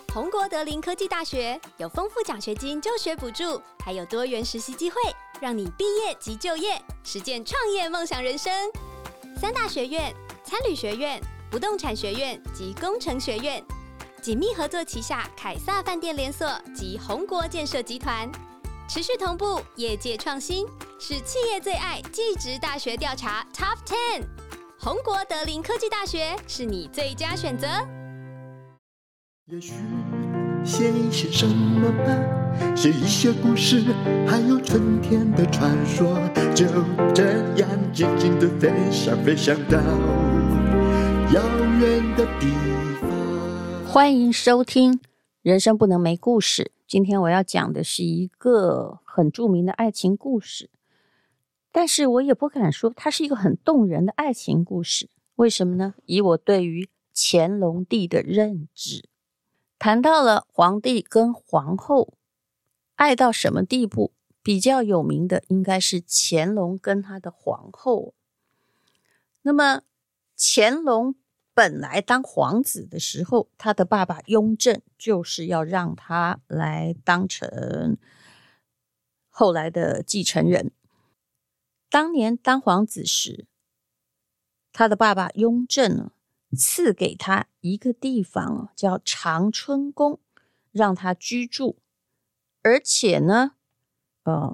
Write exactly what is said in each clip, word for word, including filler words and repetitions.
宏国德林科技大学有丰富奖学金、就学补助，还有多元实习机会，让你毕业即就业，实践创业梦想人生。三大学院、餐旅学院、不动产学院及工程学院紧密合作旗下凯撒饭店连锁及宏国建设集团，持续同步业界创新，是企业最爱技职大学调查 Top 十。宏国德林科技大学是你最佳选择。 也许写一些什么吧，写一些故事，还有春天的传说，就这样静静的飞翔，飞翔到遥远的地方。 欢迎收听人生不能没故事。今天我要讲的是一个很著名的爱情故事，但是我也不敢说它是一个很动人的爱情故事。为什么呢？以我对于乾隆帝的认知，谈到了皇帝跟皇后爱到什么地步，比较有名的应该是乾隆跟他的皇后。那么乾隆本来当皇子的时候，他的爸爸雍正就是要让他来当成后来的继承人。当年当皇子时，他的爸爸雍正呢赐给他一个地方叫长春宫，让他居住，而且呢呃，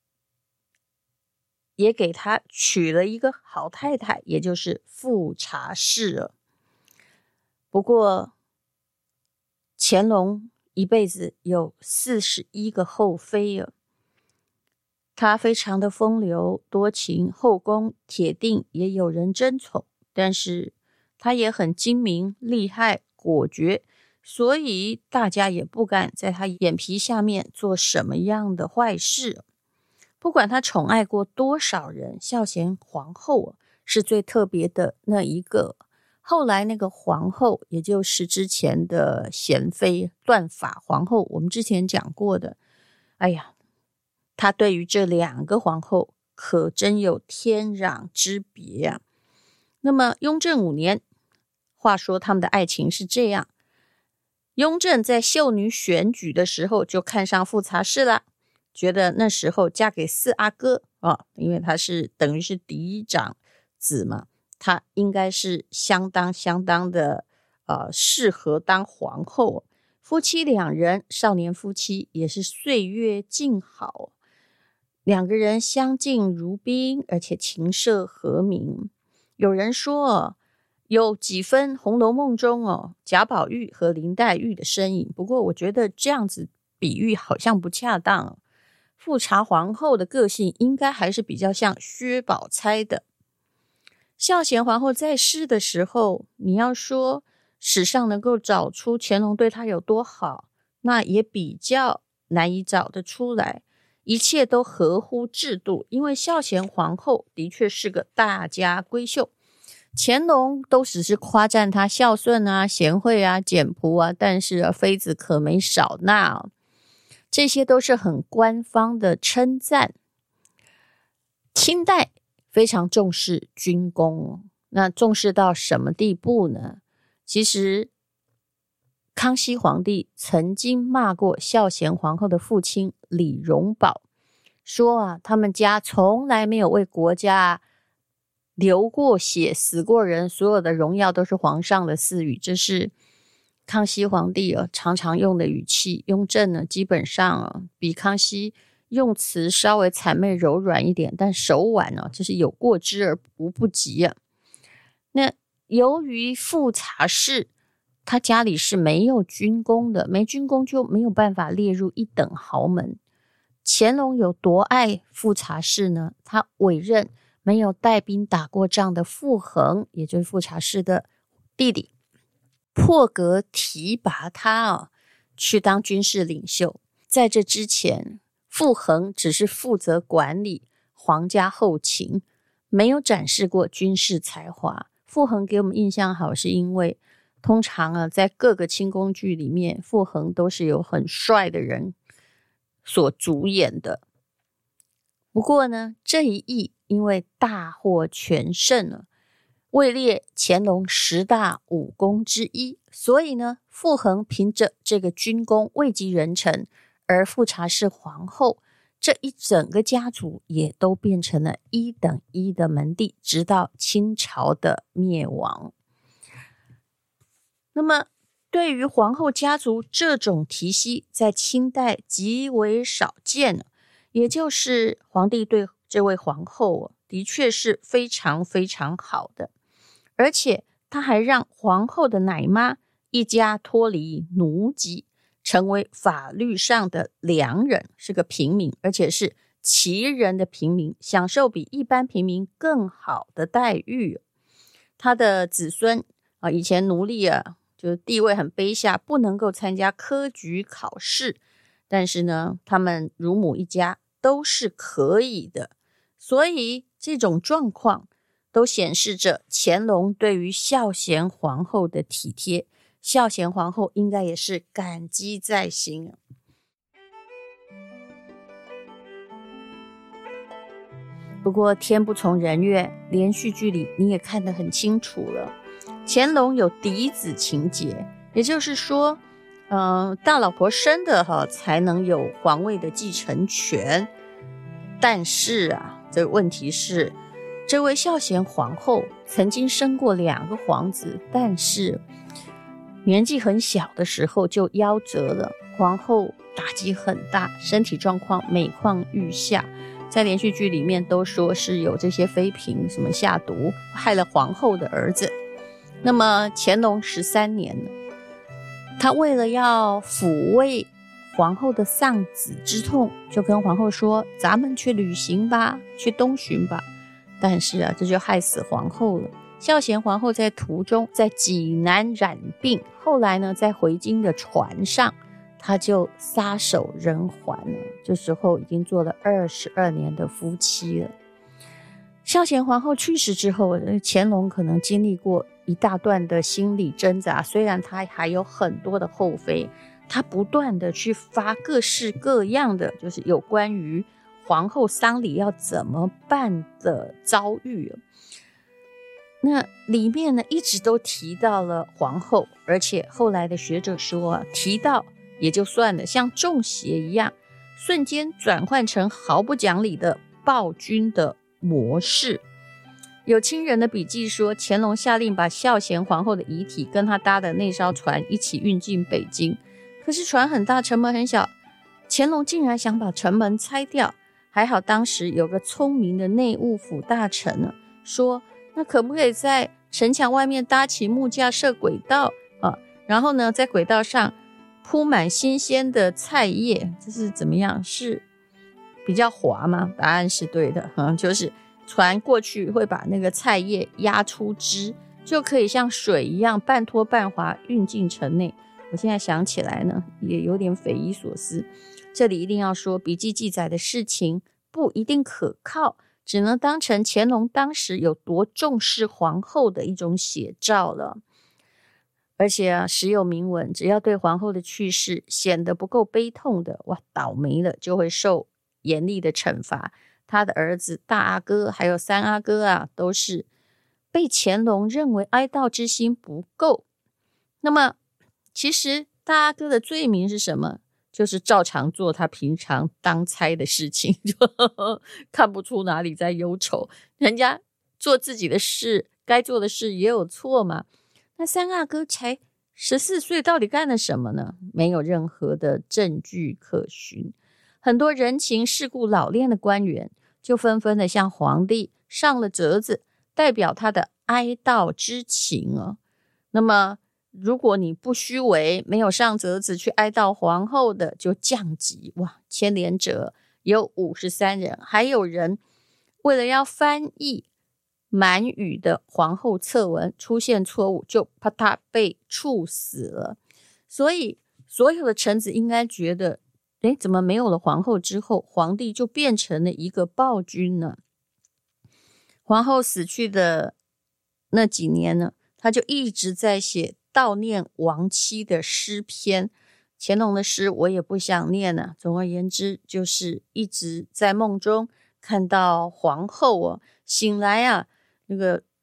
也给他娶了一个好太太，也就是富察氏了。不过乾隆一辈子有四十一个后妃了，他非常的风流多情，后宫铁定也有人争宠，但是他也很精明厉害果决，所以大家也不敢在他眼皮下面做什么样的坏事。不管他宠爱过多少人，孝贤皇后是最特别的那一个。后来那个皇后，也就是之前的贤妃断发皇后，我们之前讲过的，哎呀，他对于这两个皇后可真有天壤之别啊。那么雍正五年，话说他们的爱情是这样，雍正在秀女选举的时候就看上富察氏了，觉得那时候嫁给四阿哥、哦、因为他是等于是嫡长子嘛，他应该是相当相当的呃适合当皇后。夫妻两人少年夫妻，也是岁月静好，两个人相敬如宾，而且琴瑟和鸣。有人说有几分《红楼梦》中哦贾宝玉和林黛玉的身影，不过我觉得这样子比喻好像不恰当。富察皇后的个性应该还是比较像薛宝钗的。孝贤皇后在世的时候，你要说史上能够找出乾隆对她有多好，那也比较难以找得出来。一切都合乎制度，因为孝贤皇后的确是个大家闺秀，乾隆都只是夸赞她孝顺啊、贤惠啊、简朴啊，但是、啊、妃子可没少纳、哦、这些都是很官方的称赞。清代非常重视军功，那重视到什么地步呢？其实康熙皇帝曾经骂过孝贤皇后的父亲李荣保，说啊，他们家从来没有为国家流过血、死过人，所有的荣耀都是皇上的赐予。这是康熙皇帝、啊、常常用的语气。雍正呢，基本上、啊、比康熙用词稍微谄媚柔软一点，但手腕呢、啊，就是有过之而无不及啊。那由于富察氏他家里是没有军功的，没军功就没有办法列入一等豪门。乾隆有多爱富察氏呢？他委任没有带兵打过仗的傅恒，也就是富察氏的弟弟，破格提拔他、哦、去当军事领袖。在这之前，傅恒只是负责管理皇家后勤，没有展示过军事才华。傅恒给我们印象好，是因为通常啊，在各个清宫剧里面，傅恒都是有很帅的人所主演的。不过呢，这一役因为大获全胜了， 位列乾隆十大武功之一，所以呢，傅恒凭着这个军功位极人臣，而富察氏皇后这一整个家族也都变成了一等一的门第，直到清朝的灭亡。那么对于皇后家族这种体系，在清代极为少见，也就是皇帝对这位皇后的确是非常非常好的，而且他还让皇后的奶妈一家脱离奴籍，成为法律上的良人，是个平民，而且是旗人的平民，享受比一般平民更好的待遇。他的子孙啊，以前奴隶啊，就是地位很卑下，不能够参加科举考试，但是呢，他们乳母一家都是可以的，所以这种状况都显示着乾隆对于孝贤皇后的体贴，孝贤皇后应该也是感激在心啊。不过天不从人愿，连续剧里你也看得很清楚了，乾隆有嫡子情节，也就是说呃，大老婆生的哈才能有皇位的继承权。但是啊，这个问题是，这位孝贤皇后曾经生过两个皇子，但是年纪很小的时候就夭折了，皇后打击很大，身体状况每况愈下，在连续剧里面都说是有这些妃嫔什么下毒害了皇后的儿子。那么乾隆十三年呢，他为了要抚慰皇后的丧子之痛，就跟皇后说，咱们去旅行吧，去东巡吧。但是啊，这就害死皇后了。孝贤皇后在途中在济南染病，后来呢，在回京的船上，她就撒手人寰了。这时候已经做了二十二年的夫妻了。孝贤皇后去世之后，乾隆可能经历过一大段的心理挣扎，虽然他还有很多的后妃，他不断的去发各式各样的就是有关于皇后丧礼要怎么办的遭遇。那里面呢一直都提到了皇后，而且后来的学者说啊，提到也就算了，像中邪一样，瞬间转换成毫不讲理的暴君的模式。有亲人的笔记说，乾隆下令把孝贤皇后的遗体跟他搭的那艘船一起运进北京，可是船很大，城门很小，乾隆竟然想把城门拆掉。还好当时有个聪明的内务府大臣呢，说那可不可以在城墙外面搭起木架设轨道啊？然后呢，在轨道上铺满新鲜的菜叶，这是怎么样？是比较滑吗？答案是对的，嗯，就是船过去会把那个菜叶压出汁，就可以像水一样半拖半滑运进城内。我现在想起来呢，也有点匪夷所思。这里一定要说，笔记记载的事情不一定可靠，只能当成乾隆当时有多重视皇后的一种写照了。而且啊，时有铭文，只要对皇后的去世显得不够悲痛的，哇，倒霉了，就会受严厉的惩罚。他的儿子大阿哥还有三阿哥啊，都是被乾隆认为哀悼之心不够。那么其实大阿哥的罪名是什么？就是照常做他平常当差的事情，就看不出哪里在忧愁，人家做自己的事，该做的事也有错嘛。那三阿哥才十四岁，到底干了什么呢？没有任何的证据可循。很多人情世故老练的官员就纷纷的向皇帝上了折子，代表他的哀悼之情哦。那么如果你不虚伪，没有上折子去哀悼皇后的，就降级。哇，牵连者有五十三人，还有人为了要翻译满语的皇后策文出现错误，就啪嗒被处死了。所以所有的臣子应该觉得，诶，怎么没有了皇后之后，皇帝就变成了一个暴君呢？皇后死去的那几年呢，他就一直在写悼念亡妻的诗篇。乾隆的诗我也不想念了，总而言之，就是一直在梦中看到皇后哦，醒来啊，那个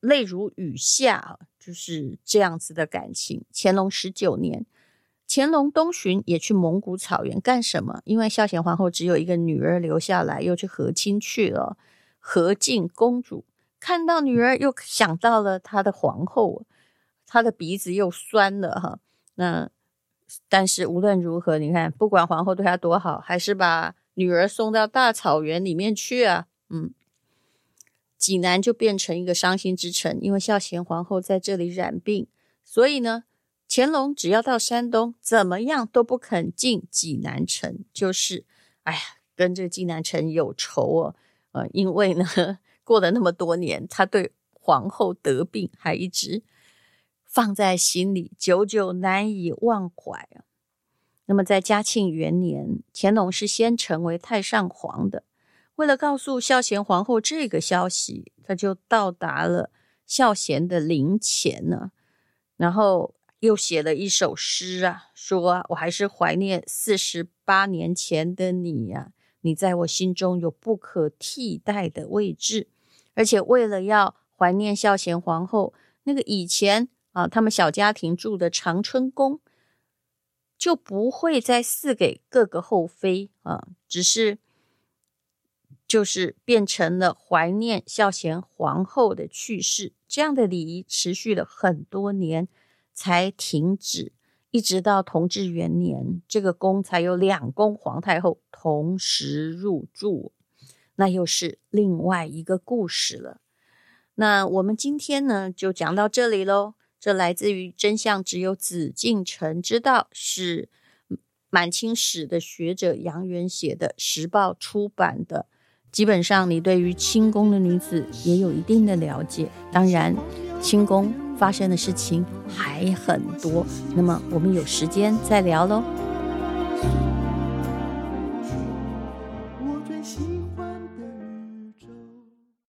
泪如雨下，就是这样子的感情。乾隆十九年，乾隆东巡也去蒙古草原干什么？因为孝贤皇后只有一个女儿留下来，又去和亲去了。和敬公主看到女儿，又想到了她的皇后，她的鼻子又酸了哈。那但是无论如何，你看，不管皇后对她多好，还是把女儿送到大草原里面去啊。嗯，济南就变成一个伤心之城，因为孝贤皇后在这里染病，所以呢，乾隆只要到山东，怎么样都不肯进济南城，就是哎呀，跟这个济南城有仇哦。呃，因为呢，过了那么多年，他对皇后得病还一直放在心里，久久难以忘怀啊。那么在嘉庆元年，乾隆是先成为太上皇的，为了告诉孝贤皇后这个消息，他就到达了孝贤的陵前呢，然后又写了一首诗啊，说啊，我还是怀念四十八年前的你啊，你在我心中有不可替代的位置。而且为了要怀念孝贤皇后，那个以前啊，他们小家庭住的长春宫就不会再赐给各个后妃啊，只是就是变成了怀念孝贤皇后的去世。这样的礼仪持续了很多年才停止，一直到同治元年，这个宫才有两宫皇太后同时入住，那又是另外一个故事了。那我们今天呢，就讲到这里咯。这来自于真相只有紫禁城知道，是满清史的学者杨元写的，时报出版的。基本上你对于清宫的女子也有一定的了解，当然清宫发生的事情还很多，那么我们有时间再聊咯。 我最喜欢的